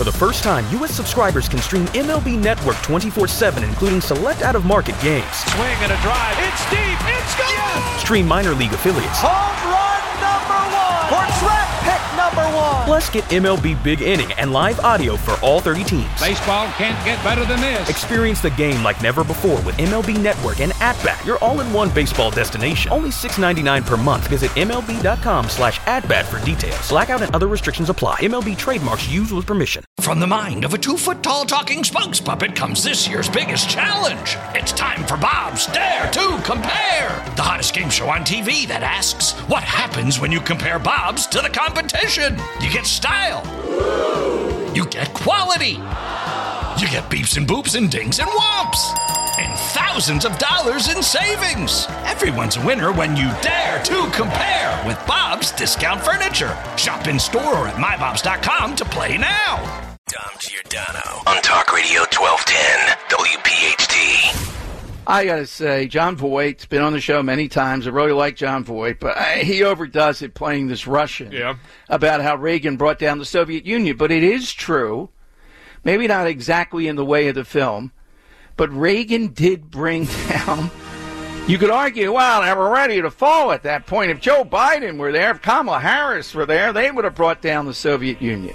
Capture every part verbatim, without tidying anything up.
For the first time, U S subscribers can stream M L B Network twenty-four seven, including select out-of-market games. Swing and a drive. It's deep. It's gone. Yes. Stream minor league affiliates. Home run number one. For draft pick number one. Plus, get M L B Big Inning and live audio for all thirty teams. Baseball can't get better than this. Experience the game like never before with M L B Network and At-Bat, your all-in-one baseball destination. Only six dollars and ninety-nine cents per month. Visit M L B dot com slash at-bat for details. Blackout and other restrictions apply. M L B trademarks used with permission. From the mind of a two-foot-tall talking spokes puppet comes this year's biggest challenge. It's time for Bob's Dare to Compare, the hottest game show on T V that asks, what happens when you compare Bob's to the competition? You get style. You get quality. You get beeps and boops and dings and whomps. And thousands of dollars in savings. Everyone's a winner when you dare to compare with Bob's Discount Furniture. Shop in store or at my bobs dot com to play now. Dom Giordano on Talk Radio twelve ten W P H T. I got to say, John Voight's been on the show many times. I really like John Voight, but I, he overdoes it playing this Russian yeah. about how Reagan brought down the Soviet Union. But it is true, maybe not exactly in the way of the film, but Reagan did bring down, you could argue, well, they were ready to fall at that point. If Joe Biden were there, if Kamala Harris were there, they would have brought down the Soviet Union.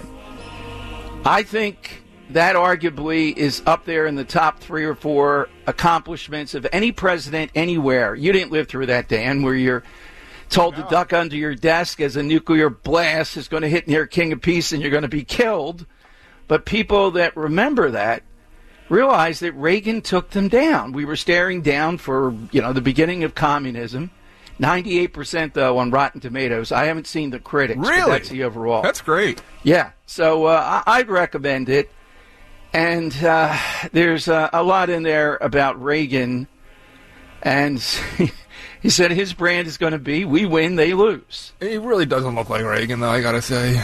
I think that arguably is up there in the top three or four accomplishments of any president anywhere. You didn't live through that, Dan, where you're told no. to duck under your desk as a nuclear blast is going to hit near King of Peace and you're going to be killed. But people that remember that realize that Reagan took them down. We were staring down for, you know, the beginning of communism. ninety-eight percent, though, on Rotten Tomatoes. I haven't seen the critics. Really? But that's the overall. That's great. Yeah. So uh, I'd recommend it. And uh, there's uh, a lot in there about Reagan. And he said his brand is going to be, we win, they lose. He really doesn't look like Reagan, though, I got to say.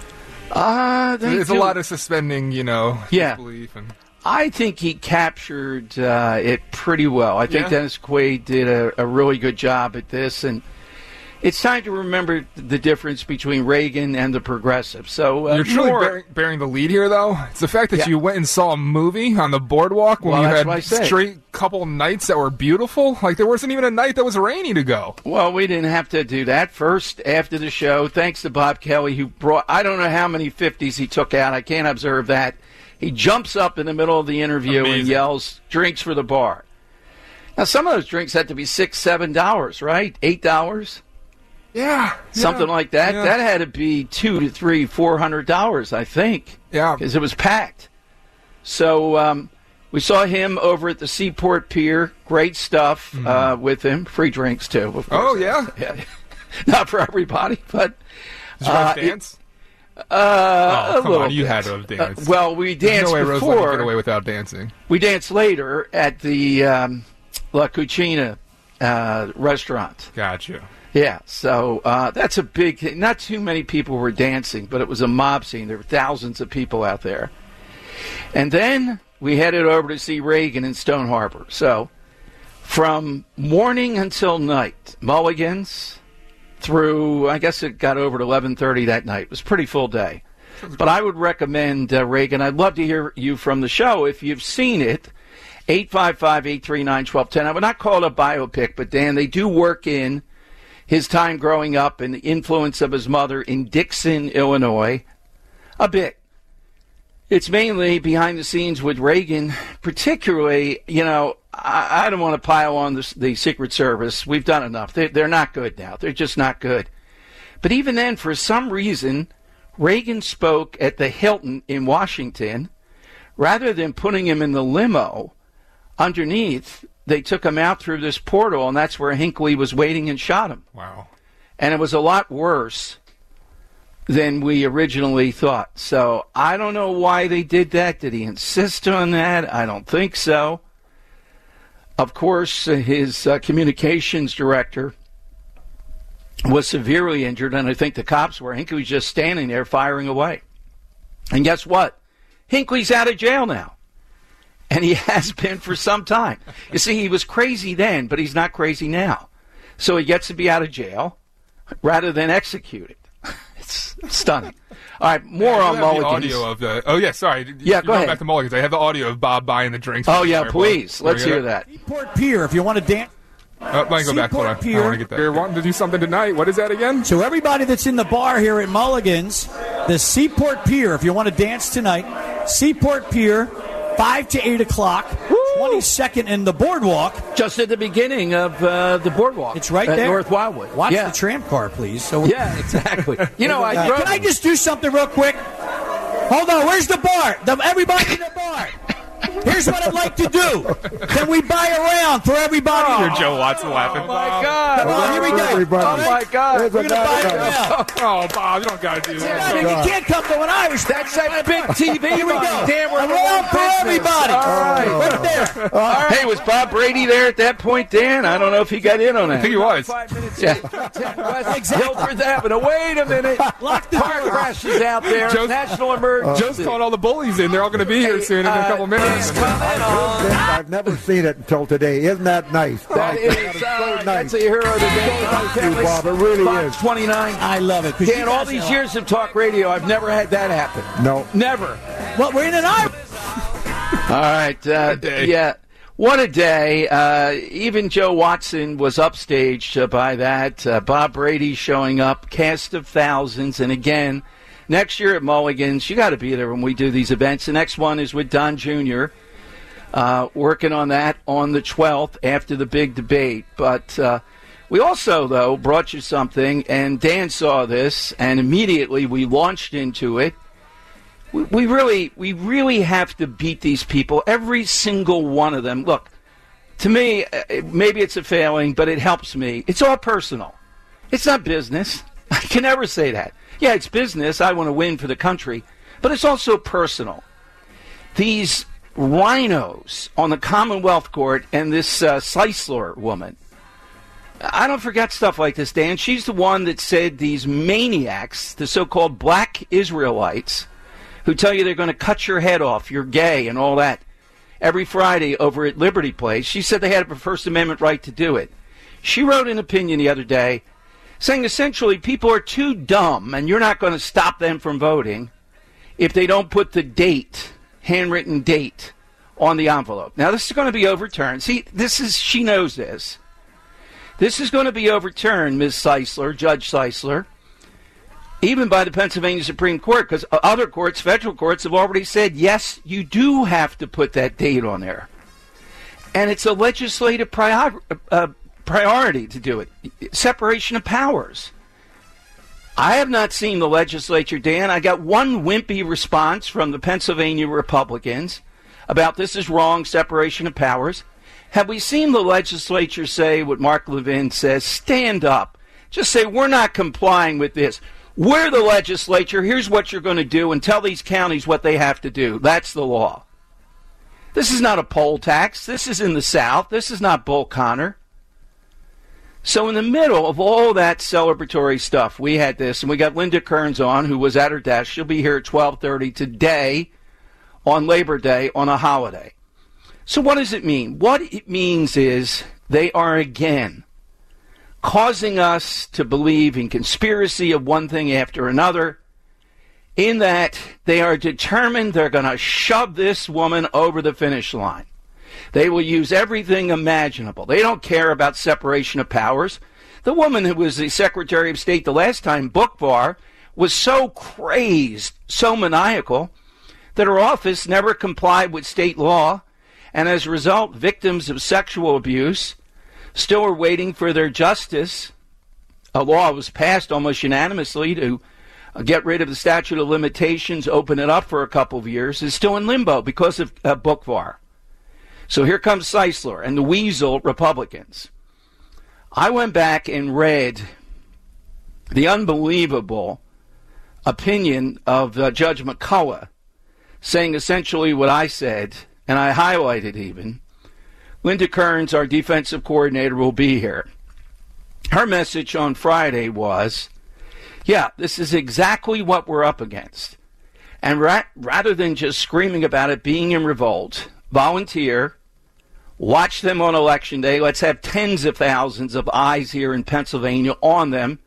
Uh, There's do. a lot of suspending, you know, yeah. disbelief. And... I think he captured uh, it pretty well. I think yeah. Dennis Quaid did a, a really good job at this. And it's time to remember the difference between Reagan and the progressives. So uh, You're truly more, bearing, bearing the lead here, though. It's the fact that yeah. you went and saw a movie on the boardwalk when well, you had had straight couple nights that were beautiful. Like, there wasn't even a night that was rainy to go. Well, we didn't have to do that. First, after the show, thanks to Bob Kelly, who brought, I don't know how many fifties he took out. I can't observe that. He jumps up in the middle of the interview Amazing. and yells, drinks for the bar. Now, some of those drinks had to be six dollars, seven dollars, right? eight dollars? Yeah. Something yeah, like that. yeah. That had to be two to three, four hundred dollars, I think. Yeah. Because it was packed. So um, we saw him over at the Seaport Pier. Great stuff mm-hmm. uh, with him. Free drinks, too, of course. Oh, yeah? yeah. Not for everybody, but... Did you uh, dance? It, uh, oh, a come little on. You bit. had to have danced. Uh, well, we danced There's no way before. Rose let you get away without dancing. We danced later at the um, La Cucina uh, restaurant. Gotcha. Yeah, so uh, that's a big thing. Not too many people were dancing, but it was a mob scene. There were thousands of people out there. And then we headed over to see Reagan in Stone Harbor. So from morning until night, Mulligan's through, I guess it got over to eleven thirty that night. It was a pretty full day. But I would recommend uh, Reagan. I'd love to hear you from the show. If you've seen it, eight five five, eight three nine, one two one zero. I would not call it a biopic, but, Dan, they do work in his time growing up and the influence of his mother in Dixon, Illinois, a bit. It's mainly behind the scenes with Reagan, particularly, you know, I, I don't want to pile on the, the Secret Service. We've done enough. They're, they're not good now. They're just not good. But even then, for some reason, Reagan spoke at the Hilton in Washington. Rather than putting him in the limo underneath, they took him out through this portal, and that's where Hinckley was waiting and shot him. Wow. And it was a lot worse than we originally thought. So I don't know why they did that. Did he insist on that? I don't think so. Of course, his uh, communications director was severely injured, and I think the cops were. Hinckley was just standing there firing away. And guess what? Hinckley's out of jail now. And he has been for some time. You see, he was crazy then, but he's not crazy now. So he gets to be out of jail rather than executed. It's stunning. All right, more yeah, on I have Mulligans. The audio of the. Oh yeah, sorry. Yeah, You're go going ahead. Back to Mulligans. I have the audio of Bob buying the drinks. Oh yeah, please. Let's hear that. Seaport Pier, if you want to dance. Oh, let me go back. Hold on. Pier. I want to get that. You're wanting to do something tonight. What is that again? So everybody that's in the bar here at Mulligan's, the Seaport Pier, if you want to dance tonight, Seaport Pier, five to eight o'clock, twenty-second in the boardwalk. Just at the beginning of uh, the boardwalk. It's right at there. North Wildwood. Watch yeah. the tram car, please. So Yeah, exactly. You know, I Uh, drove. can I just do something real quick? Hold on. Where's the bar? The, everybody in the bar. Here's what I'd like to do. Can we buy a round for everybody? You're Joe Watson laughing. Oh my God! Come on, here we go. Everybody. Oh my God! We're going to buy a round. Oh, Bob, you don't got to do I that. mean, you can't come to an Irish. That's that big T V. Here we money. go. Damn, we're a in the round wrong for business. everybody. All right. Right there. Hey, was Bob Brady there at that point, Dan? I don't know if he got in on that. I think he was. Five minutes. Yeah. West Guilford Avenue. Wait a minute. Lock the Car door. crashes out there. Joe's- National emergency. Joe's calling all the bullies in. They're all going to be here soon in a Uh, couple minutes. please come in on. I've never seen it until today. Isn't that nice? That is, That is uh, so nice. that's a hero of the day. Thank you, Bob. It really Fox is. twenty-nine. I love it. 'cause Dan, you all guys these are- years of talk radio, I've never had that happen. No. Never. Well, we're in an Irish. All right. Uh, day. yeah. What a day. Uh, even Joe Watson was upstaged uh, by that. Uh, Bob Brady showing up, cast of thousands. And again, next year at Mulligan's, you got to be there when we do these events. The next one is with Don Junior Uh, working on that on the twelfth after the big debate. But uh, we also, though, brought you something, and Dan saw this, and immediately we launched into it. We, we really, we really have to beat these people, every single one of them. Look, to me, uh, maybe it's a failing, but it helps me. It's all personal. It's not business. I can never say that. Yeah, it's business. I want to win for the country, but it's also personal. These rhinos on the Commonwealth Court and this uh, Seisler woman. I don't forget stuff like this, Dan. She's the one that said these maniacs, the so-called black Israelites, who tell you they're going to cut your head off, you're gay and all that, every Friday over at Liberty Place. She said they had a First Amendment right to do it. She wrote an opinion the other day saying essentially people are too dumb and you're not going to stop them from voting if they don't put the date, handwritten date, on the envelope. Now, this is going to be overturned. See, this is, she knows this. This is going to be overturned, Miz Seisler, Judge Seisler, even by the Pennsylvania Supreme Court, because other courts, federal courts, have already said, yes, you do have to put that date on there. And it's a legislative prior, uh, priority to do it. Separation of powers. I have not seen the legislature, Dan. I got one wimpy response from the Pennsylvania Republicans about this is wrong, separation of powers. Have we seen the legislature say what Mark Levin says? Stand up. Just say, we're not complying with this. We're the legislature. Here's what you're going to do, and tell these counties what they have to do. That's the law. This is not a poll tax. This is in the South. This is not Bull Connor. So in the middle of all that celebratory stuff, we had this, and we got Linda Kearns on, who was at her desk. She'll be here at twelve thirty today on Labor Day on a holiday. So what does it mean? What it means is they are again causing us to believe in conspiracy of one thing after another, in that they are determined they're going to shove this woman over the finish line. They will use everything imaginable. They don't care about separation of powers. The woman who was the Secretary of State the last time, Boockvar, was so crazed, so maniacal, that her office never complied with state law, and as a result, victims of sexual abuse still are waiting for their justice. A law was passed almost unanimously to get rid of the statute of limitations, open it up for a couple of years, is still in limbo because of uh, Boockvar. So here comes Seisler and the Weasel Republicans. I went back and read the unbelievable opinion of uh, Judge McCullough, saying essentially what I said, and I highlighted even. Linda Kearns, our defensive coordinator, will be here. Her message on Friday was, yeah, this is exactly what we're up against. And ra- rather than just screaming about it, being in revolt, volunteer, watch them on Election Day. Let's have tens of thousands of eyes here in Pennsylvania on them.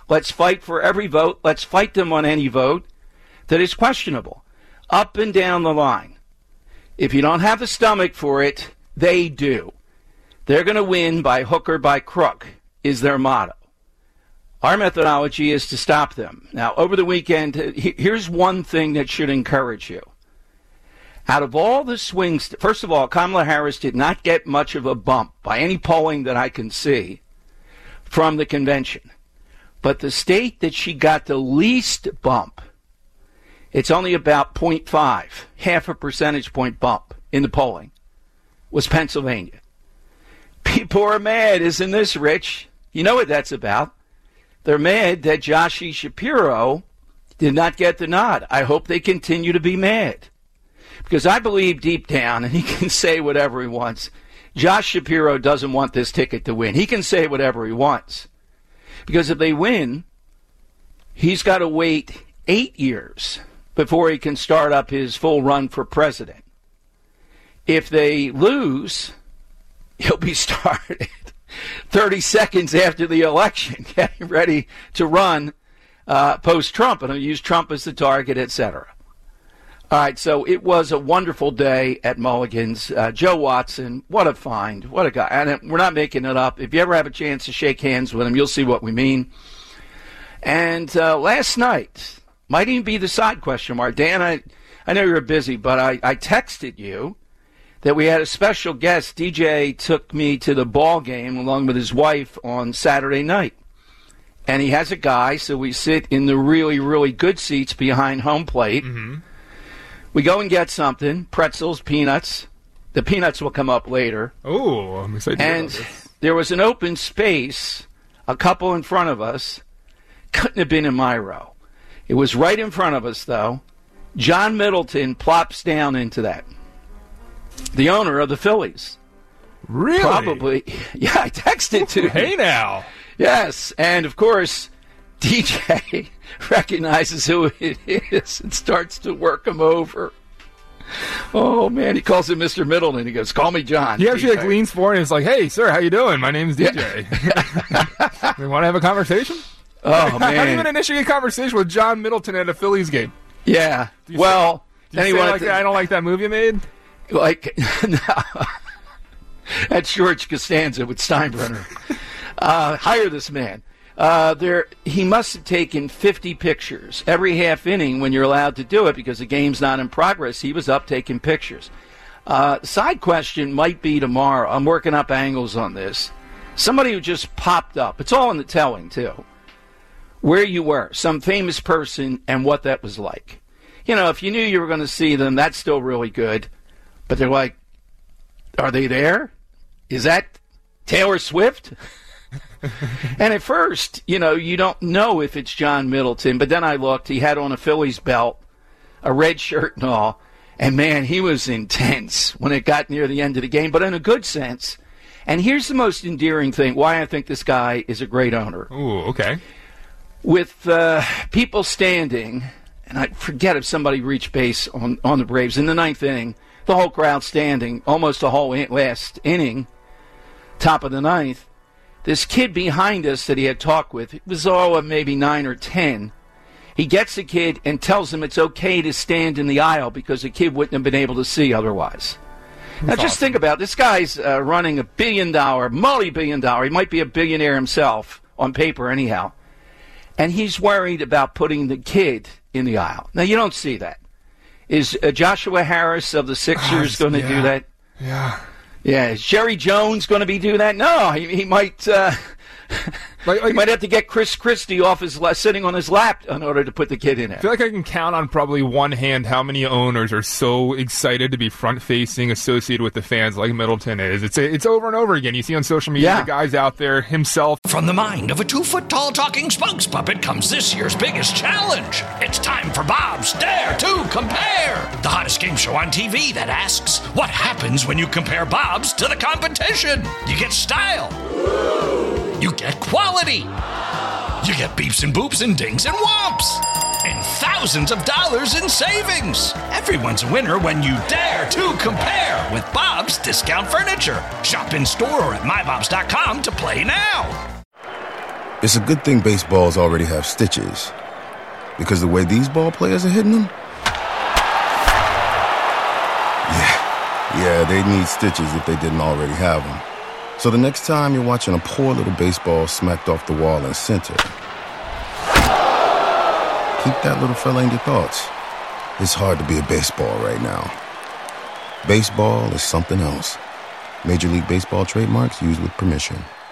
Let's fight for every vote. Let's fight them on any vote that is questionable. Up and down the line. If you don't have the stomach for it, they do. They're going to win by hook or by crook, is their motto. Our methodology is to stop them. Now, over the weekend, here's one thing that should encourage you. Out of all the swings, first of all, Kamala Harris did not get much of a bump by any polling that I can see from the convention. But the state that she got the least bump, it's only about zero point five, half a percentage point bump in the polling, was Pennsylvania. People are mad, isn't this, Rich? You know what that's about. They're mad that Joshie Shapiro did not get the nod. I hope they continue to be mad. Because I believe deep down, and he can say whatever he wants, Josh Shapiro doesn't want this ticket to win. He can say whatever he wants. Because if they win, he's got to wait eight years before he can start up his full run for president. If they lose, he'll be started thirty seconds after the election, getting ready to run uh, post-Trump, and he'll use Trump as the target, et cetera. All right, so it was a wonderful day at Mulligan's. Uh, Joe Watson, what a find, what a guy. And we're not making it up. If you ever have a chance to shake hands with him, you'll see what we mean. And uh, last night, might even be the side question mark. Dan, I, I know you're busy, but I, I texted you that we had a special guest. D J took me to the ball game along with his wife on Saturday night. And he has a guy, so we sit in the really, really good seats behind home plate. Mm-hmm. We go and get something, pretzels, peanuts. The peanuts will come up later. Oh, I'm excited to hear And about this. there was an open space, a couple in front of us. Couldn't have been in my row. It was right in front of us, though. John Middleton plops down into that. The owner of the Phillies. Really? Probably. Yeah, I texted to Hey him. now. Yes, and of course, D J recognizes who it is and starts to work him over. Oh, man, he calls him Mister Middleton. He goes, call me John. He actually D J. like leans forward and is like, "Hey, sir, how you doing? My name's D J." We want to have a conversation? Oh, How do you man. even initiate a conversation with John Middleton at a Phillies game? Yeah. Do you Well, Do you say anyone like, I don't like that movie you made? like no. That's George Costanza with Steinbrenner. uh, hire this man. Uh, there, he must have taken fifty pictures every half inning when you're allowed to do it because the game's not in progress. He was up taking pictures. Uh, side question might be tomorrow. I'm working up angles on this. Somebody who just popped up. It's all in the telling, too. Where you were, some famous person, and what that was like. You know, if you knew you were going to see them, that's still really good. But they're like, are they there? Is that Taylor Swift? And at first, you know, you don't know if it's John Middleton. But then I looked. He had on a Phillies belt, a red shirt and all. And, man, he was intense when it got near the end of the game, but in a good sense. And here's the most endearing thing, why I think this guy is a great owner. Ooh, okay. With uh, people standing, and I forget if somebody reached base on, on the Braves in the ninth inning, the whole crowd standing, almost the whole in- last inning, top of the ninth. This kid behind us that he had talked with, it was all of maybe nine or ten. He gets the kid and tells him it's okay to stand in the aisle because the kid wouldn't have been able to see otherwise. Now, just awesome. think about it. This guy's uh, running a billion-dollar, multi-billion dollar, he might be a billionaire himself on paper anyhow, and he's worried about putting the kid in the aisle. Now, you don't see that. Is uh, Joshua Harris of the Sixers going to yeah. do that? Yeah. Yeah. Is Jerry Jones going to be do that? No, he, he might. Uh, Like, he like, might have to get Chris Christie off his la- sitting on his lap in order to put the kid in I there. feel like I can count on probably one hand how many owners are so excited to be front-facing, associated with the fans like Middleton is. It's it's over and over again. You see on social media Yeah. the guys out there himself. From the mind of a two-foot-tall talking spokes puppet comes this year's biggest challenge. It's time for Bob's Dare to Compare, the hottest game show on T V that asks, what happens when you compare Bob's to the competition? You get style. You get quality. You get beeps and boops and dings and whomps. And thousands of dollars in savings. Everyone's a winner when you dare to compare with Bob's Discount Furniture. Shop in store or at my bobs dot com to play now. It's a good thing baseballs already have stitches, because the way these ball players are hitting them, yeah, yeah, they need stitches if they didn't already have them. So the next time you're watching a poor little baseball smacked off the wall in center, keep that little fella in your thoughts. It's hard to be a baseball right now. Baseball is something else. Major League Baseball trademarks used with permission.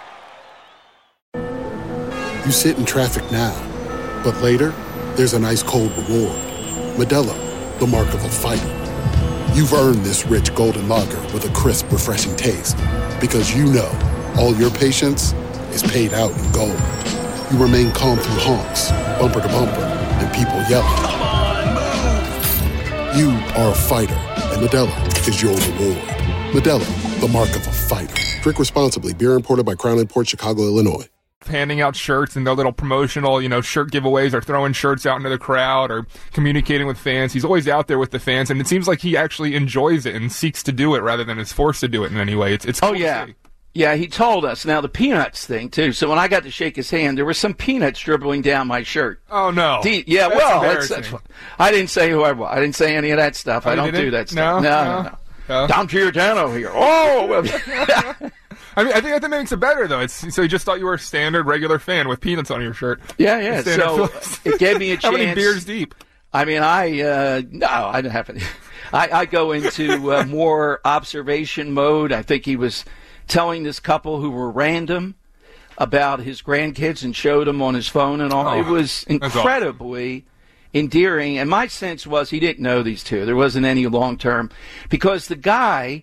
You sit in traffic now, but later, there's an ice-cold reward. Modelo, the mark of a fighter. You've earned this rich golden lager with a crisp, refreshing taste. Because you know, all your patience is paid out in gold. You remain calm through honks, bumper to bumper, and people yelling. Come on, move! You are a fighter, and Modelo is your reward. Modelo, the mark of a fighter. Drink responsibly. Beer imported by Crown Imports, Chicago, Illinois. Handing out shirts and their little promotional, you know, shirt giveaways, or throwing shirts out into the crowd, or communicating with fans. He's always out there with the fans, and it seems like he actually enjoys it and seeks to do it rather than is forced to do it in any way. It's, it's cool oh, yeah. Yeah, he told us. Now, the peanuts thing, too. So when I got to shake his hand, there were some peanuts dribbling down my shirt. Oh, no. D- yeah, that's well, that's, that's I didn't say who I was. I didn't say any of that stuff. Oh, I don't do that stuff. No, no, no. no. no. no. Dom Giordano here. Oh, well. I mean, I think that makes it better, though. It's, so you just thought you were a standard, regular fan with peanuts on your shirt. Yeah, yeah. So it gave me a chance. How many beers deep? I mean, I, uh, no, I don't have any. I, I go into uh, more observation mode. I think he was telling this couple who were random about his grandkids and showed them on his phone and all. Oh, it was incredibly awesome. Endearing. And my sense was he didn't know these two. There wasn't any long-term. Because the guy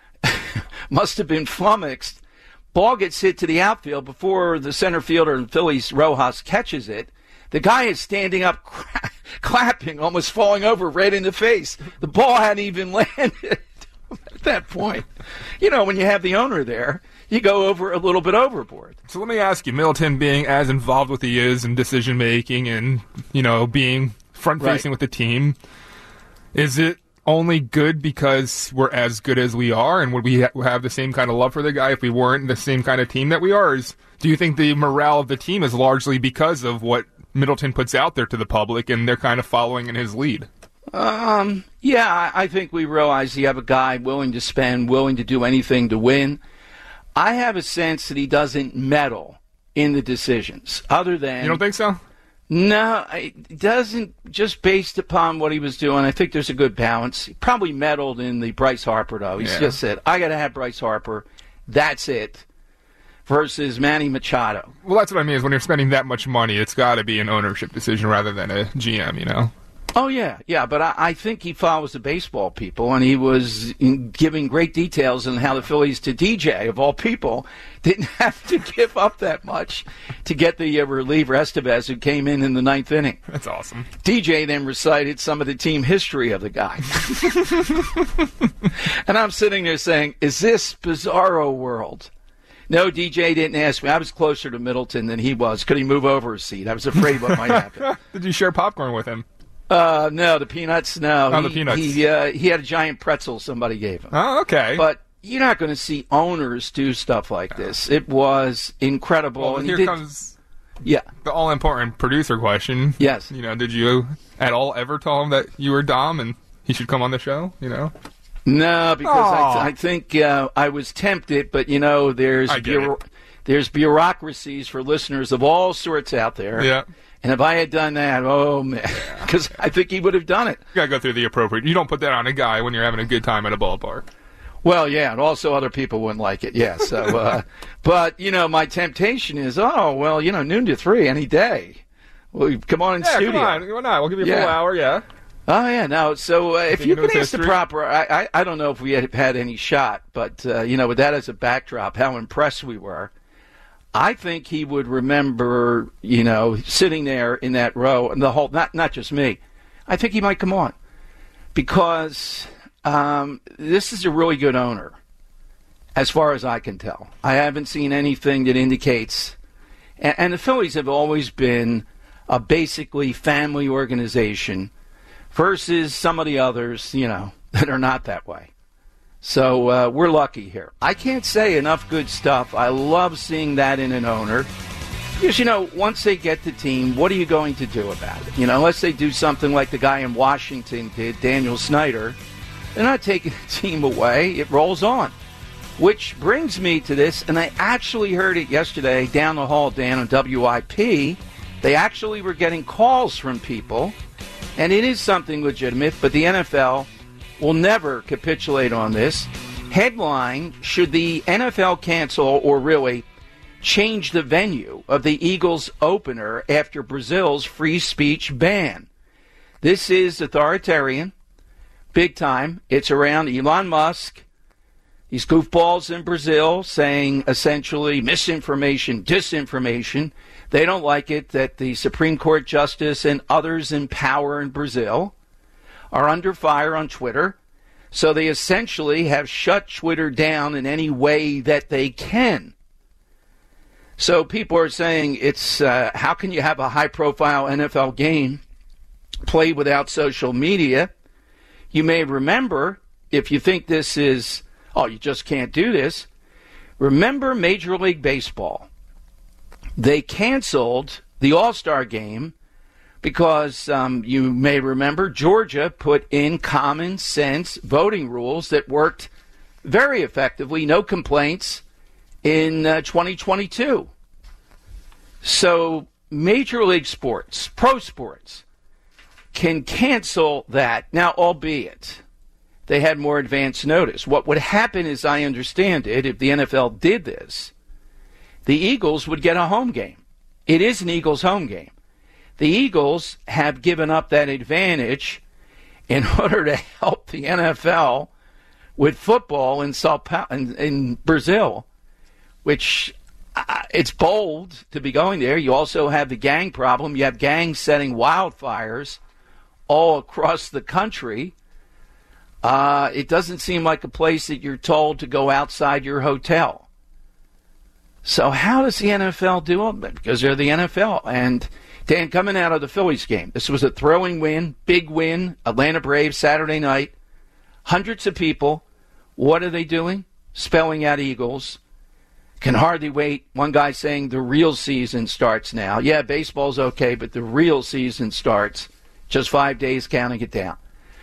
must have been flummoxed. Ball gets hit to the outfield before the center fielder in Phillies, Rojas, catches it. The guy is standing up, cra- clapping, almost falling over right in the face. The ball hadn't even landed at that point. You know, when you have the owner there, you go over a little bit overboard. So let me ask you, Middleton being as involved with he is in decision-making and, you know, being front-facing right. with the team, is it only good because we're as good as we are, and would we ha- have the same kind of love for the guy if we weren't the same kind of team that we are? Or is, do you think the morale of the team is largely because of what Middleton puts out there to the public, and they're kind of following in his lead? Um, yeah, I think we realize you have a guy willing to spend, willing to do anything to win. I have a sense that he doesn't meddle in the decisions, other than... You don't think so? No, it doesn't, just based upon what he was doing. I think there's a good balance. He probably meddled in the Bryce Harper, though. He's yeah. just said, I got to have Bryce Harper. That's it. Versus Manny Machado. Well, that's what I mean, is when you're spending that much money, it's got to be an ownership decision rather than a G M, you know? Oh, yeah, yeah, but I, I think he follows the baseball people, and he was in giving great details on how the Phillies, to D J, of all people, didn't have to give up that much to get the uh, reliever Estevez, who came in in the ninth inning. That's awesome. D J then recited some of the team history of the guy. And I'm sitting there saying, is this bizarro world? No, D J didn't ask me. I was closer to Middleton than he was. Could he move over a seat? I was afraid what might happen. Did you share popcorn with him? Uh, no, the peanuts, no. Oh, he, the peanuts. He, uh, he had a giant pretzel somebody gave him. Oh, okay. But you're not going to see owners do stuff like this. It was incredible. Well, and here did, comes yeah. the all-important producer question. Yes. You know, did you at all ever tell him that you were Dom and he should come on the show, you know? No, because I, th- I think uh, I was tempted, but, you know, there's bureau- there's bureaucracies for listeners of all sorts out there. Yeah. And if I had done that, oh, man, because I think he would have done it. You got to go through the appropriate. You don't put that on a guy when you're having a good time at a ballpark. Well, yeah, and also other people wouldn't like it, yeah. So, uh, but, you know, my temptation is, oh, well, you know, noon to three any day. Well, come on in yeah, studio. come on. Why not? We'll give you a yeah. full hour, yeah. Oh, yeah, no, so uh, if you, you can ask the proper, I, I, I don't know if we had had any shot, but, uh, you know, with that as a backdrop, how impressed we were. I think he would remember, you know, sitting there in that row, and the whole, not not just me. I think he might come on because um, this is a really good owner, as far as I can tell. I haven't seen anything that indicates, and, and the Phillies have always been a basically family organization versus some of the others, you know, that are not that way. So uh, we're lucky here. I can't say enough good stuff. I love seeing that in an owner. Because, you know, once they get the team, what are you going to do about it? You know, unless they do something like the guy in Washington did, Daniel Snyder, they're not taking the team away. It rolls on. Which brings me to this, and I actually heard it yesterday down the hall, Dan, on W I P. They actually were getting calls from people, and it is something legitimate, but the N F L will never capitulate on this. Headline, should the N F L cancel or really change the venue of the Eagles opener after Brazil's free speech ban? This is authoritarian, big time. It's around Elon Musk, these goofballs in Brazil saying essentially misinformation, disinformation. They don't like it that the Supreme Court justice and others in power in Brazil are under fire on Twitter. So they essentially have shut Twitter down in any way that they can. So people are saying, it's uh, how can you have a high-profile N F L game played without social media? You may remember, if you think this is, oh, you just can't do this, remember Major League Baseball. They canceled the All-Star game because, um, you may remember, Georgia put in common sense voting rules that worked very effectively, no complaints, in uh, twenty twenty-two. So Major League Sports, pro sports, can cancel that. Now, albeit they had more advance notice. What would happen, as I understand it, if the N F L did this, the Eagles would get a home game. It is an Eagles home game. The Eagles have given up that advantage in order to help the N F L with football in, Sao pa- in, in Brazil, which uh, it's bold to be going there. You also have the gang problem. You have gangs setting wildfires all across the country. Uh, it doesn't seem like a place that you're told to go outside your hotel. So how does the N F L do it? Because they're the N F L. And Dan, coming out of the Phillies game, this was a thrilling win, big win, Atlanta Braves Saturday night. Hundreds of people. What are they doing? Spelling out Eagles. Can hardly wait. One guy saying the real season starts now. Yeah, baseball's okay, but the real season starts. Just five days counting it down.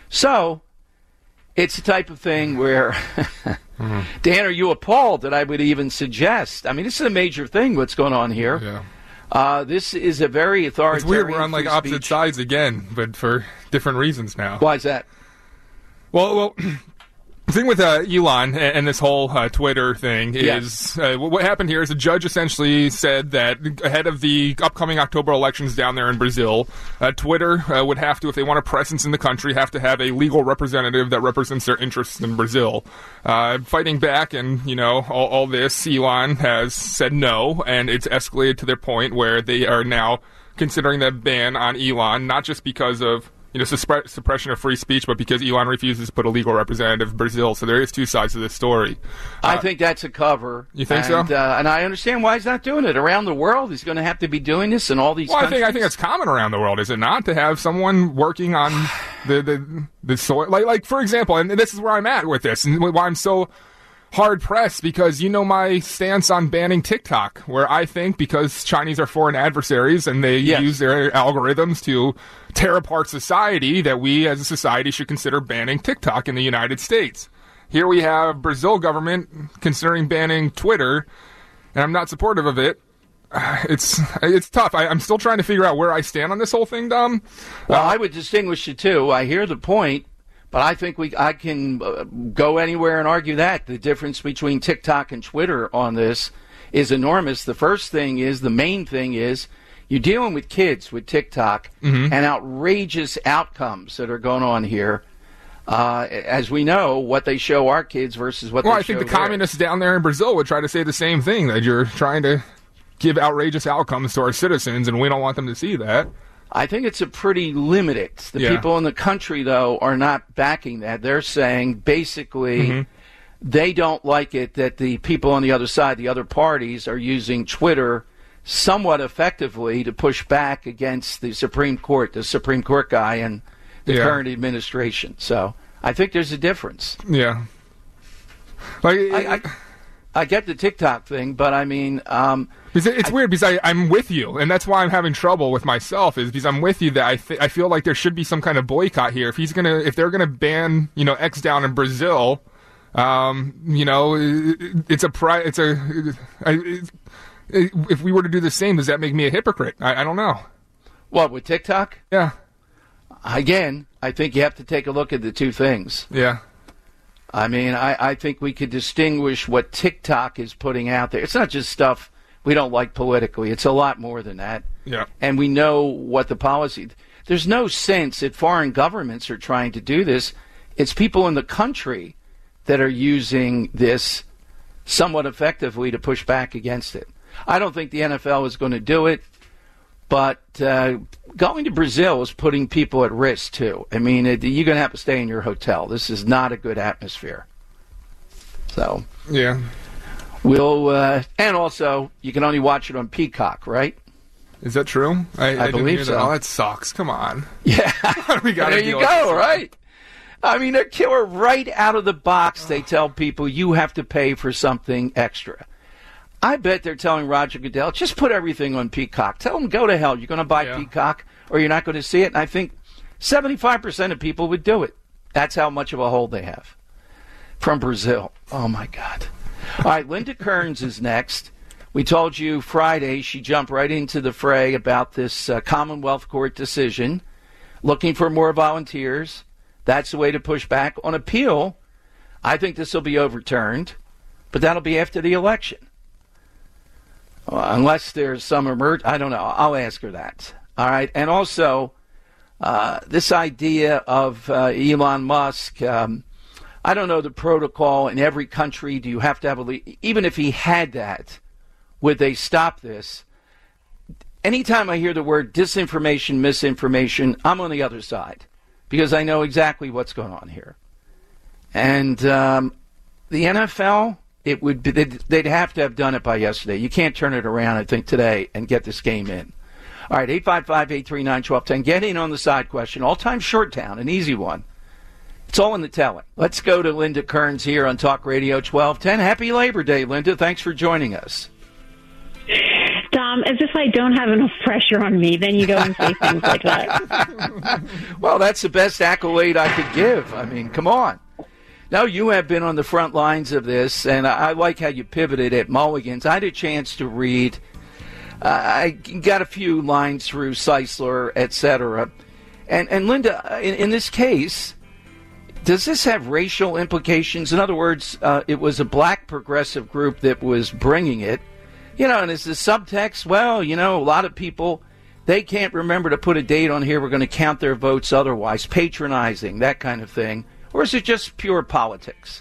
So it's the type of thing where, mm-hmm. Dan, are you appalled that I would even suggest? I mean, this is a major thing, what's going on here. Yeah. Uh, this is a very authoritarian. It's weird. We're on like opposite speech. sides again, but for different reasons now. Why is that? Well, well. The thing with uh, Elon and this whole uh, Twitter thing is yes. uh, what happened here is a judge essentially said that ahead of the upcoming October elections down there in Brazil, uh, Twitter uh, would have to, if they want a presence in the country, have to have a legal representative that represents their interests in Brazil. Uh, fighting back and, you know, all, all this, Elon has said no, and it's escalated to their point where they are now considering that ban on Elon, not just because of You know, suppre- suppression of free speech, but because Elon refuses to put a legal representative in Brazil. So there is two sides to this story. I uh, think that's a cover. You think and, so? Uh, and I understand why he's not doing it. Around the world, he's going to have to be doing this in all these well, countries. I think I think it's common around the world, is it not, to have someone working on the the the soil? Like, like for example, and this is where I'm at with this, and why I'm so hard pressed, because you know my stance on banning TikTok, where I think because Chinese are foreign adversaries and they yes. use their algorithms to tear apart society, that we as a society should consider banning TikTok in the United States. Here we have Brazil government considering banning Twitter, and I'm not supportive of it. It's it's tough. I, I'm still trying to figure out where I stand on this whole thing, Dom. Well, uh, I would distinguish the two. I hear the point. But I think we I can uh, go anywhere and argue that. The difference between TikTok and Twitter on this is enormous. The first thing is, the main thing is, you're dealing with kids with TikTok mm-hmm. and outrageous outcomes that are going on here. Uh, as we know, what they show our kids versus what well, they I show think the there. communists down there in Brazil would try to say the same thing, that you're trying to give outrageous outcomes to our citizens, and we don't want them to see that. I think it's a pretty limited. The yeah. people in the country, though, are not backing that. They're saying basically mm-hmm. they don't like it that the people on the other side, the other parties, are using Twitter somewhat effectively to push back against the Supreme Court, the Supreme Court guy and the yeah. current administration. So I think there's a difference. Yeah. Like, I, I, I get the TikTok thing, but I mean, um, Because it's I, weird because I, I'm with you, and that's why I'm having trouble with myself. Is because I'm with you that I th- I feel like there should be some kind of boycott here. If he's gonna, if they're gonna ban, you know, X down in Brazil, um, you know, it, it's a pri- it's a. I, it, it, if we were to do the same, does that make me a hypocrite? I, I don't know. What, with TikTok? Yeah. Again, I think you have to take a look at the two things. Yeah. I mean, I, I think we could distinguish what TikTok is putting out there. It's not just stuff we don't like politically. It's a lot more than that. Yeah. And we know what the policy. There's no sense that foreign governments are trying to do this. It's people in the country that are using this somewhat effectively to push back against it. I don't think the N F L is going to do it, but uh, going to Brazil is putting people at risk, too. I mean, it, you're going to have to stay in your hotel. This is not a good atmosphere. So. Yeah. We'll, uh, and also, you can only watch it on Peacock, right? Is that true? I, I, I believe didn't hear so. That. Oh, that sucks. Come on. Yeah. we gotta there you go, right? I mean, they're killer right out of the box. They tell people you have to pay for something extra. I bet they're telling Roger Goodell, just put everything on Peacock. Tell them, go to hell. You're going to buy yeah. Peacock or you're not going to see it. And I think seventy-five percent of people would do it. That's how much of a hold they have. From Brazil. Oh, my God. All right, Linda Kearns is next. We told you Friday she jumped right into the fray about this uh, Commonwealth Court decision, looking for more volunteers. That's the way to push back. On appeal, I think this will be overturned, but that'll be after the election. Uh, unless there's some emerg- I don't know. I'll ask her that. All right, and also uh, this idea of uh, Elon Musk, um, I don't know the protocol in every country. Do you have to have a le- even if he had that, would they stop this? Anytime I hear the word disinformation, misinformation, I'm on the other side because I know exactly what's going on here. And um, the N F L, it would be, they'd, they'd have to have done it by yesterday. You can't turn it around, I think, today and get this game in. All right, eight five five, eight three nine, one two one zero. Get in on the side question. All-time short town, an easy one. It's all in the telling. Let's go to Linda Kearns here on Talk Radio twelve ten. Happy Labor Day, Linda. Thanks for joining us. Dom, as if I don't have enough pressure on me, then you go and say things like that. Well, that's the best accolade I could give. I mean, come on. Now, you have been on the front lines of this, and I, I like how you pivoted at Mulligan's. I had a chance to read. Uh, I got a few lines through Seisler, et cetera. And, and Linda, in, in this case, does this have racial implications? In other words, uh, it was a black progressive group that was bringing it. You know, and is the subtext, well, you know, a lot of people, they can't remember to put a date on here. We're going to count their votes otherwise, patronizing, that kind of thing. Or is it just pure politics?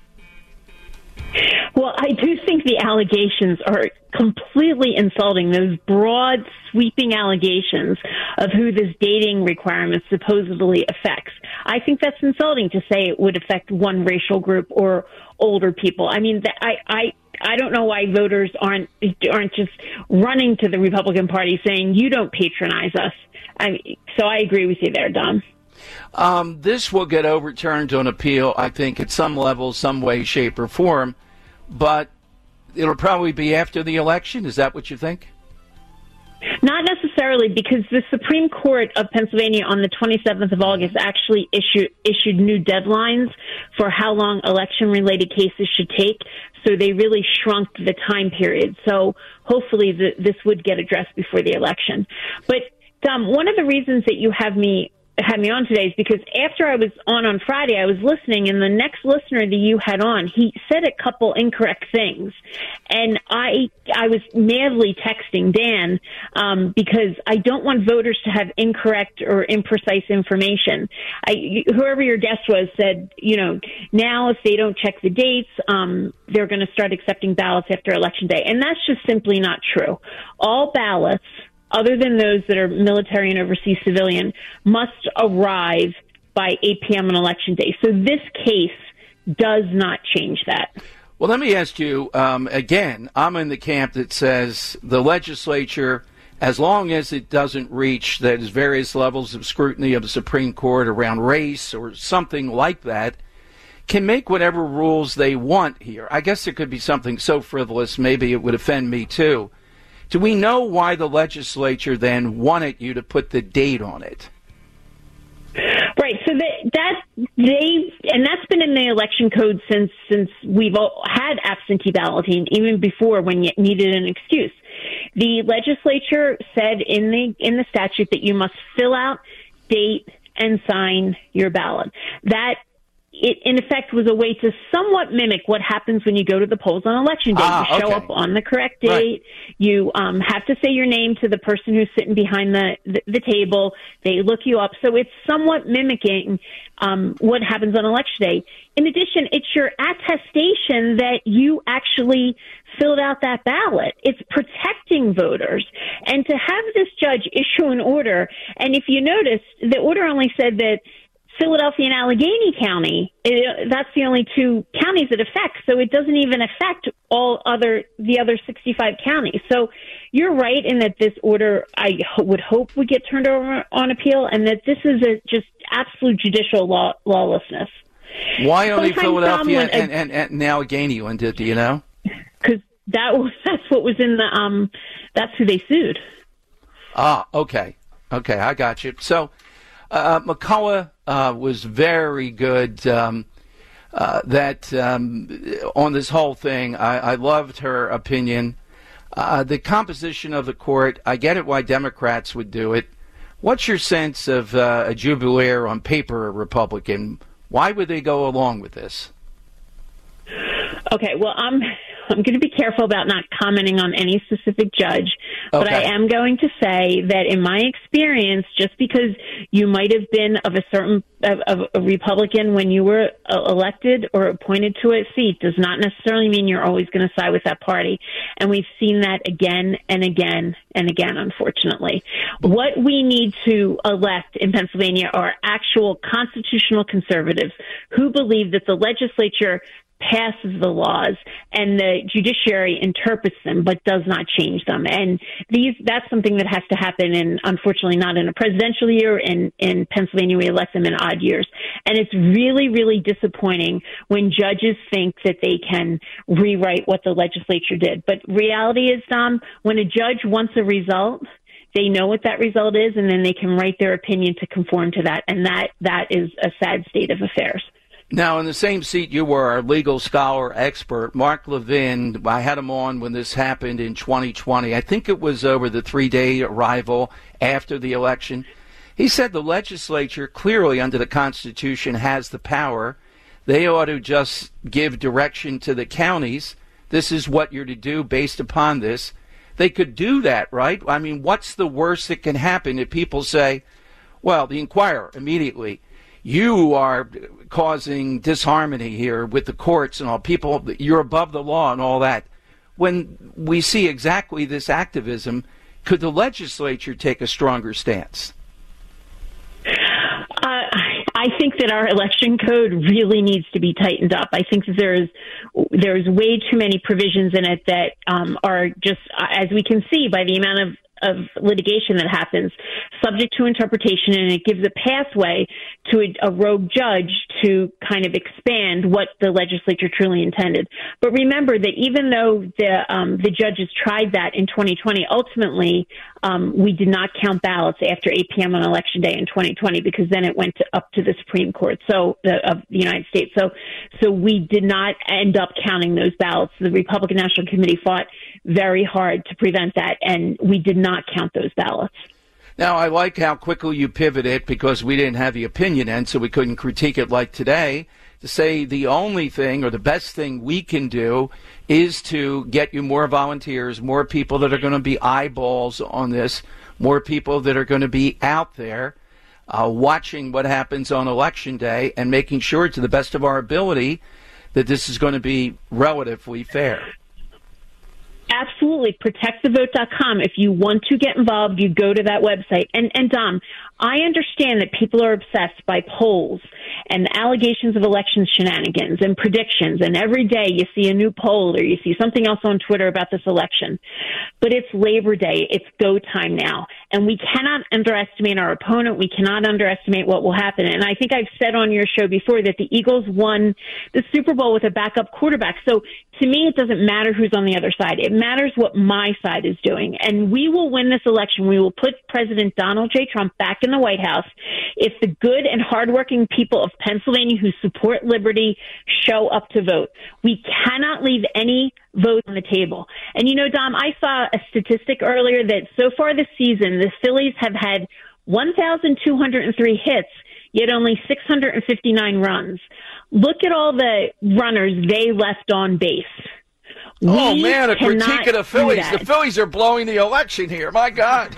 Well, I do think the allegations are completely insulting, those broad, sweeping allegations of who this dating requirement supposedly affects. I think that's insulting to say it would affect one racial group or older people. I mean, I, I, I don't know why voters aren't aren't just running to the Republican Party saying, you don't patronize us. I mean, so I agree with you there, Dom. Um, this will get overturned on appeal, I think, at some level, some way, shape, or form. But it'll probably be after the election. Is that what you think? Not necessarily, because the Supreme Court of Pennsylvania on the twenty-seventh of August actually issued issued new deadlines for how long election-related cases should take. So they really shrunk the time period. So hopefully the, this would get addressed before the election. But Dom, one of the reasons that you have me had me on today is because after I was on on Friday, I was listening, and the next listener that you had on, he said a couple incorrect things. And I I was madly texting Dan um, because I don't want voters to have incorrect or imprecise information. I, whoever your guest was said, you know, now if they don't check the dates, um, they're going to start accepting ballots after Election Day. And that's just simply not true. All ballots, other than those that are military and overseas civilian, must arrive by eight p.m. on Election Day. So this case does not change that. Well, let me ask you, um, again, I'm in the camp that says the legislature, as long as it doesn't reach those various levels of scrutiny of the Supreme Court around race or something like that, can make whatever rules they want here. I guess there could be something so frivolous, maybe it would offend me too. Do we know why the legislature then wanted you to put the date on it? Right. So that, that they and that's been in the election code since since we've all had absentee balloting, even before when you needed an excuse. The legislature said in the in the statute that you must fill out, date, and sign your ballot. That it, in effect, was a way to somewhat mimic what happens when you go to the polls on election day. Ah, you show okay. up on the correct date. Right. You um, have to say your name to the person who's sitting behind the, the, the table. They look you up. So it's somewhat mimicking um, what happens on election day. In addition, it's your attestation that you actually filled out that ballot. It's protecting voters. And to have this judge issue an order, and if you notice, the order only said that Philadelphia and Allegheny County, it, that's the only two counties it affects. So it doesn't even affect all other, the other sixty-five counties. So you're right in that this order, I ho- would hope would get turned over on appeal, and that this is a just absolute judicial law, lawlessness. Why only Sometimes, Philadelphia Tom, when and, and, and, and Allegheny went it, do you know? Because that was, that's what was in the, um, that's who they sued. Ah, okay. Okay, I got you. So, uh, McCullough uh, was very good um, uh, that um, on this whole thing. I, I loved her opinion. Uh, the composition of the court, I get it why Democrats would do it. What's your sense of uh, a Jubilaire, on paper a Republican? Why would they go along with this? Okay, well, I'm I'm going to be careful about not commenting on any specific judge, but Okay. I am going to say that in my experience, just because you might have been of a certain of, of a Republican when you were uh, elected or appointed to a seat does not necessarily mean you're always going to side with that party. And we've seen that again and again and again, unfortunately. What we need to elect in Pennsylvania are actual constitutional conservatives who believe that the legislature passes the laws and the judiciary interprets them but does not change them. And these that's something that has to happen, and unfortunately not in a presidential year. In, in Pennsylvania, we elect them in odd years. And it's really, really disappointing when judges think that they can rewrite what the legislature did. But reality is, Dom, when a judge wants a result, they know what that result is, and then they can write their opinion to conform to that. And that that is a sad state of affairs. Now, in the same seat you were, our legal scholar expert, Mark Levin. I had him on when this happened in twenty twenty. I think it was over the three-day arrival after the election. He said the legislature clearly under the Constitution has the power. They ought to just give direction to the counties. This is what you're to do based upon this. They could do that, right? I mean, what's the worst that can happen if people say, well, the Inquirer immediately, you are causing disharmony here with the courts and all. People, you're above the law and all that. When we see exactly this activism, could the legislature take a stronger stance? Uh, I think that our election code really needs to be tightened up. I think that there's there's way too many provisions in it that um, are just, as we can see by the amount of of litigation that happens, subject to interpretation, and it gives a pathway to a, a rogue judge to kind of expand what the legislature truly intended. But remember that even though the um, the judges tried that in twenty twenty, ultimately um, we did not count ballots after eight p.m. on Election Day in twenty twenty, because then it went to, up to the Supreme Court so the, of the United States. So, so we did not end up counting those ballots. The Republican National Committee fought very hard to prevent that, and we did not count those ballots. Now, I like how quickly you pivoted, because we didn't have the opinion end, so we couldn't critique it like today, to say the only thing or the best thing we can do is to get you more volunteers, more people that are going to be eyeballs on this, more people that are going to be out there uh, watching what happens on Election Day and making sure to the best of our ability that this is going to be relatively fair. Absolutely. protect the vote dot com. If you want to get involved, you go to that website. And, and Dom, I understand that people are obsessed by polls and allegations of election shenanigans and predictions. And every day you see a new poll or you see something else on Twitter about this election. But it's Labor Day. It's go time now. And we cannot underestimate our opponent. We cannot underestimate what will happen. And I think I've said on your show before that the Eagles won the Super Bowl with a backup quarterback. So to me, it doesn't matter who's on the other side. It matters what my side is doing. And we will win this election. We will put President Donald J. Trump back in the White House if the good and hardworking people of Pennsylvania who support liberty show up to vote. We cannot leave any vote on the table. And, you know, Dom, I saw a statistic earlier that so far this season, the Phillies have had one thousand two hundred three hits, yet only six hundred fifty-nine runs. Look at all the runners they left on base. Oh, We man, a critique cannot of the do Phillies. that. The Phillies are blowing the election here. My God.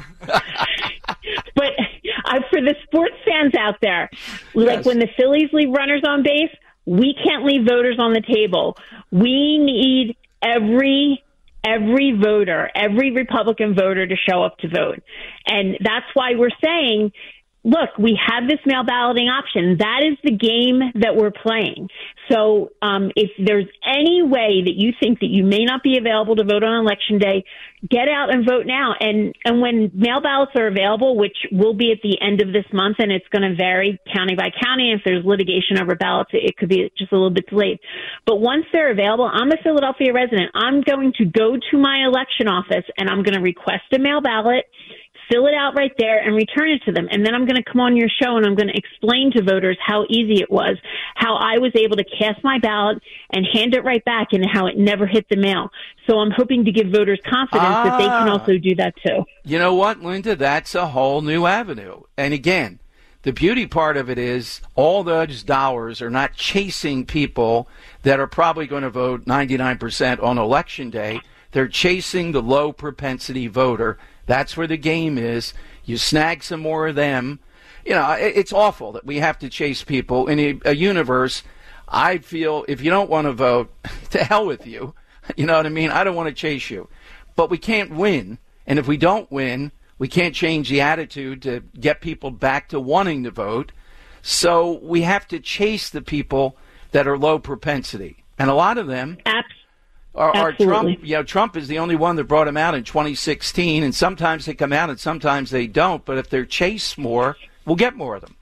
But uh, for the sports fans out there, like Yes. when the Phillies leave runners on base, we can't leave voters on the table. We need every every voter, every Republican voter to show up to vote. And that's why we're saying, look, we have this mail balloting option. That is the game that we're playing. So um, if there's any way that you think that you may not be available to vote on Election Day, get out and vote now. And, and when mail ballots are available, which will be at the end of this month, and it's going to vary county by county. If there's litigation over ballots, it could be just a little bit delayed. But once they're available, I'm a Philadelphia resident. I'm going to go to my election office and I'm going to request a mail ballot, fill it out right there, and return it to them. And then I'm going to come on your show and I'm going to explain to voters how easy it was, how I was able to cast my ballot and hand it right back, and how it never hit the mail. So I'm hoping to give voters confidence Ah. that they can also do that too. You know what, Linda? That's a whole new avenue. And again, the beauty part of it is all those dollars are not chasing people that are probably going to vote ninety-nine percent on Election Day. They're chasing the low propensity voter. That's where the game is. You snag some more of them. You know, it, it's awful that we have to chase people in a, a universe. I feel if you don't want to vote, to hell with you. You know what I mean? I don't want to chase you. But we can't win. And if we don't win, we can't change the attitude to get people back to wanting to vote. So we have to chase the people that are low propensity. And a lot of them are, are Trump. You know, Trump is the only one that brought him out in twenty sixteen. And sometimes they come out and sometimes they don't. But if they're chased more, we'll get more of them.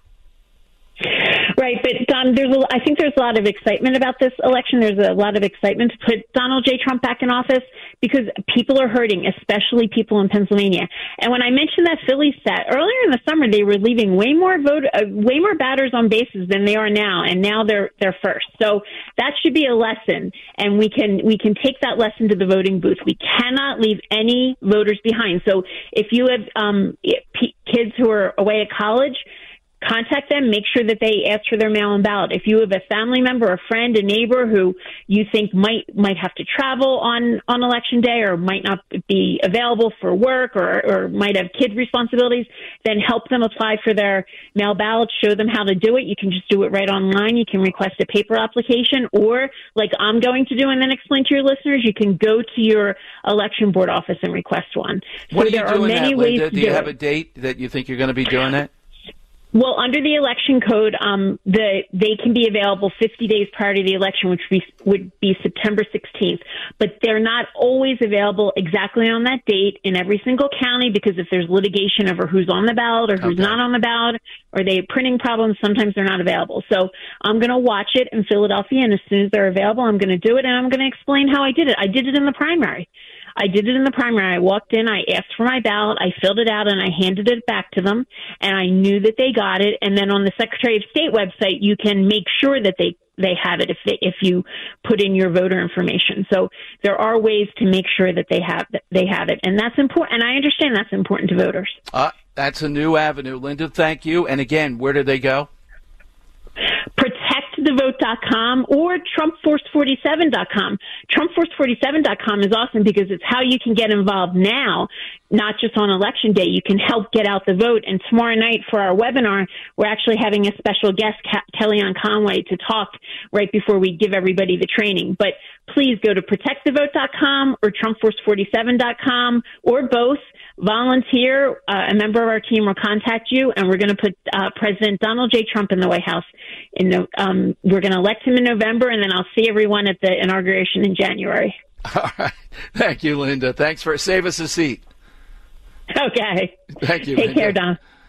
Right, but Don, there's a, I think there's a lot of excitement about this election. There's a lot of excitement to put Donald J. Trump back in office because people are hurting, especially people in Pennsylvania. And when I mentioned that Phillies stat earlier in the summer, they were leaving way more vote, uh, way more batters on bases than they are now, and now they're they're first. So that should be a lesson, and we can we can take that lesson to the voting booth. We cannot leave any voters behind. So if you have um, p- kids who are away at college, contact them, make sure that they ask for their mail-in ballot. If you have a family member, a friend, a neighbor who you think might might have to travel on, on Election Day or might not be available for work or, or might have kid responsibilities, then help them apply for their mail ballot, show them how to do it. You can just do it right online. You can request a paper application, or like I'm going to do and then explain to your listeners, you can go to your election board office and request one. What so are you there doing are many that, ways Linda? to Do you do have it. a date that you think you're going to be doing that? Well, under the election code, um, the they can be available fifty days prior to the election, which would be, would be September sixteenth. But they're not always available exactly on that date in every single county because if there's litigation over who's on the ballot or who's Okay. not on the ballot or they have printing problems, sometimes they're not available. So I'm going to watch it in Philadelphia, and as soon as they're available, I'm going to do it, and I'm going to explain how I did it. I did it in the primary. I did it in the primary. I walked in, I asked for my ballot, I filled it out, and I handed it back to them, and I knew that they got it. And then on the Secretary of State website, you can make sure that they, they have it if they, if you put in your voter information. So there are ways to make sure that they have they have it, and that's important. And I understand that's important to voters. Uh, that's a new avenue. Linda, thank you. And again, where do they go? protect the vote dot com or Trump Force forty-seven dot com. Trump Force forty-seven dot com is awesome because it's how you can get involved now, not just on Election Day. You can help get out the vote. And tomorrow night for our webinar, we're actually having a special guest, Kellyanne Conway, to talk right before we give everybody the training. But please go to protect the vote dot com or Trump Force forty-seven dot com or both. Volunteer. Uh, a member of our team will contact you, and we're going to put uh, President Donald J. Trump in the White House. In the, um, we're going to elect him in November, and then I'll see everyone at the inauguration in January. All right. Thank you, Linda. Thanks for save us a seat. Okay. Thank you, Take Linda. care, Don.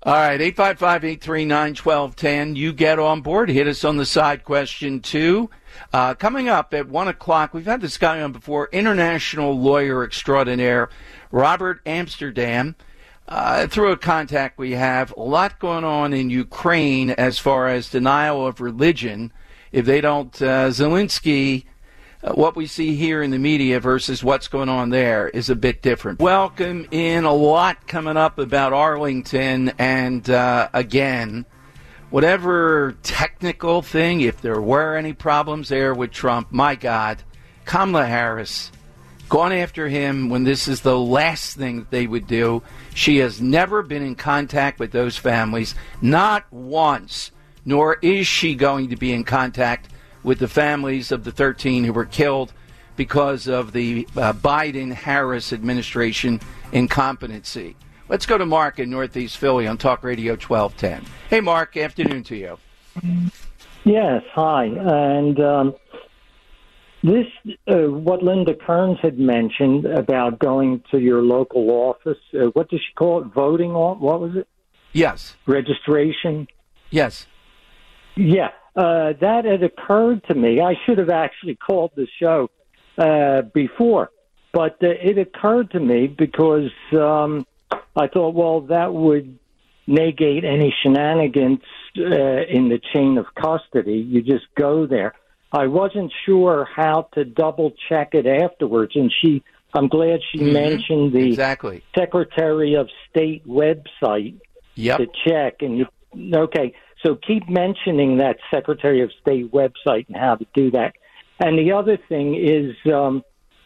All right, eight five five, eight three nine, one two one zero. You get on board. Hit us on the side question, too. Uh, coming up at one o'clock, we've had this guy on before, international lawyer extraordinaire Robert Amsterdam. Uh, through a contact we have, a lot going on in Ukraine as far as denial of religion. If they don't, uh, Zelensky, uh, what we see here in the media versus what's going on there is a bit different. Welcome in, a lot coming up about Arlington, and uh, again, whatever technical thing, if there were any problems there with Trump, my God, Kamala Harris, gone after him when this is the last thing that they would do. She has never been in contact with those families, not once, nor is she going to be in contact with the families of the thirteen who were killed because of the uh, Biden-Harris administration incompetency. Let's go to Mark in Northeast Philly on Talk Radio twelve ten. Hey, Mark, afternoon to you. Yes, hi. And um, this, uh, what Linda Kearns had mentioned about going to your local office, uh, what does she call it? Voting? What was it? Yes. Registration? Yes. Yeah, uh, that had occurred to me. I should have actually called the show uh, before, but uh, it occurred to me because um, I thought, well, that would negate any shenanigans uh, in the chain of custody. You just go there. I wasn't sure how to double check it afterwards, and she. I'm glad she mm-hmm. mentioned the exactly. Secretary of State website yep. to check. And you, okay. So keep mentioning that Secretary of State website and how to do that. And the other thing is um,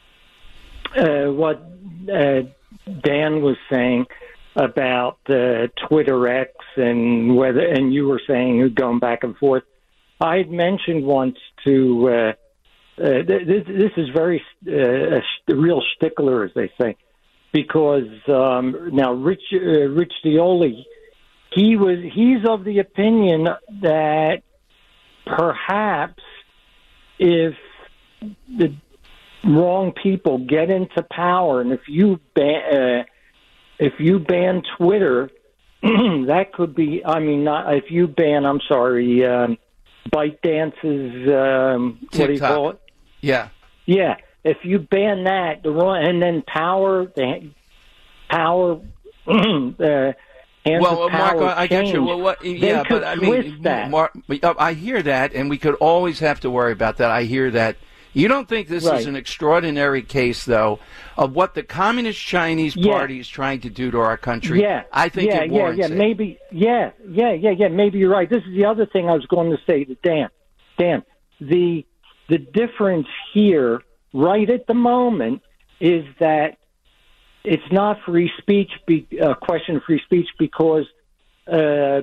uh, what uh, Dan was saying about uh, Twitter X and whether, and you were saying going back and forth. I had mentioned once to uh, uh, this, this is very uh, a real stickler, as they say, because um, now Rich uh, Rich Dioli. He was. He's of the opinion that perhaps if the wrong people get into power, and if you ban, uh, if you ban Twitter, that could be. I mean, not if you ban. I'm sorry, um, ByteDance's. Um, what do you call it? Yeah, yeah. If you ban that, the wrong, and then power, the power. uh, Well, Mark, I get you. Well, what, yeah, but I mean, Mark, I hear that, and we could always have to worry about that. I hear that. You don't think this right. is an extraordinary case, though, of what the Communist Chinese yeah. Party is trying to do to our country? Yeah, I think yeah, it warrants yeah, yeah. it. Maybe, yeah, yeah, yeah, yeah. Maybe you're right. This is the other thing I was going to say to Dan. Dan, the the difference here, right at the moment, is that. It's not free speech, be, uh, question of free speech, because uh,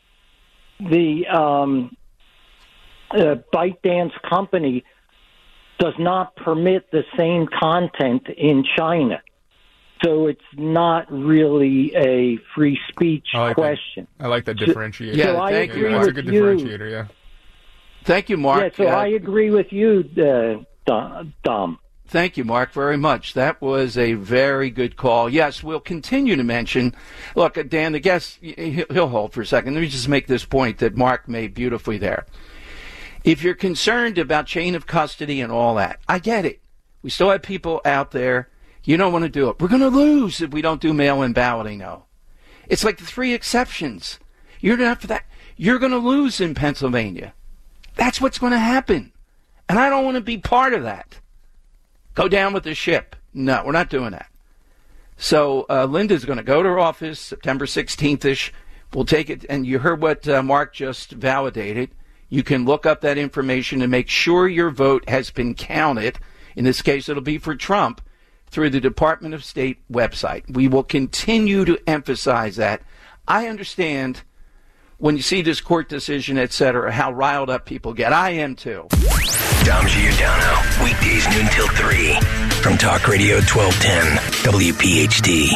the um, uh, ByteDance company does not permit the same content in China. So it's not really a free speech I like question. That. I like that differentiator. Yeah, so I thank agree you. That's with a good you. differentiator, yeah. Thank you, Mark. Yeah, so uh, I agree with you, uh, Dom. Thank you, Mark, very much. That was a very good call. Yes, we'll continue to mention. Look, Dan, the guest, he'll hold for a second. Let me just make this point that Mark made beautifully there. If you're concerned about chain of custody and all that, I get it. We still have people out there. You don't want to do it. We're going to lose if we don't do mail-in balloting, though. It's like the three exceptions. You're not for that. You're going to lose in Pennsylvania. That's what's going to happen. And I don't want to be part of that. Go down with the ship. No, we're not doing that. So uh, Linda's going to go to her office September sixteenth-ish. We'll take it. And you heard what uh, Mark just validated. You can look up that information and make sure your vote has been counted. In this case, it'll be for Trump through the Department of State website. We will continue to emphasize that. I understand when you see this court decision, et cetera, how riled up people get. I am too. Dom Giordano, weekdays noon till three, from Talk Radio twelve ten, W P H T.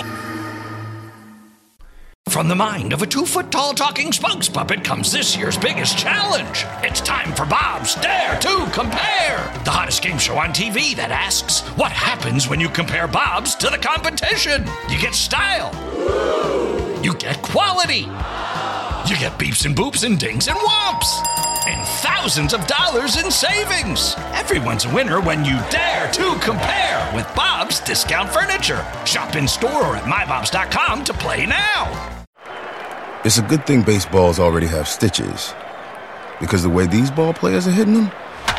From the mind of a two-foot-tall talking spokes puppet comes this year's biggest challenge. It's time for Bob's Dare to Compare, the hottest game show on T V that asks, what happens when you compare Bob's to the competition? You get style, you get quality. You get beeps and boops and dings and whomps. And thousands of dollars in savings. Everyone's a winner when you dare to compare with Bob's Discount Furniture. Shop in store or at my bobs dot com to play now. It's a good thing baseballs already have stitches. Because the way these ball players are hitting them?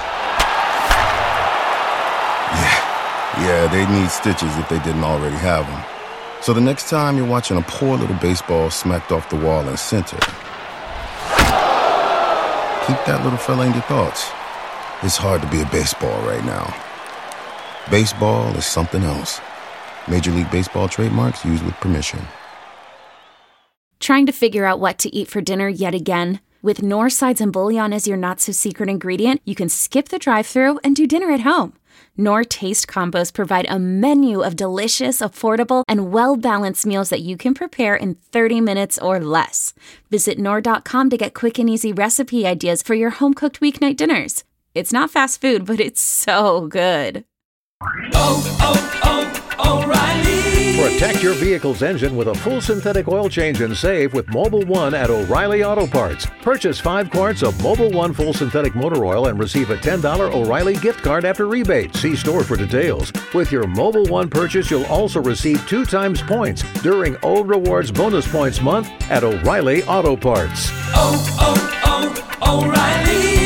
Yeah, yeah, they'd need stitches if they didn't already have them. So the next time you're watching a poor little baseball smacked off the wall in center, keep that little fella in your thoughts. It's hard to be a baseball right now. Baseball is something else. Major League Baseball trademarks used with permission. Trying to figure out what to eat for dinner yet again? With Knorr Sides and Bouillon as your not-so-secret ingredient, you can skip the drive-thru and do dinner at home. Knorr Taste Combos provide a menu of delicious, affordable, and well-balanced meals that you can prepare in thirty minutes or less. Visit Knorr dot com to get quick and easy recipe ideas for your home-cooked weeknight dinners. It's not fast food, but it's so good. Oh, oh, oh, O'Reilly! Protect your vehicle's engine with a full synthetic oil change and save with Mobil one at O'Reilly Auto Parts. Purchase five quarts of Mobil one full synthetic motor oil and receive a ten dollars O'Reilly gift card after rebate. See store for details. With your Mobil one purchase, you'll also receive two times points during O Rewards Bonus Points Month at O'Reilly Auto Parts. Oh, oh, oh, O'Reilly!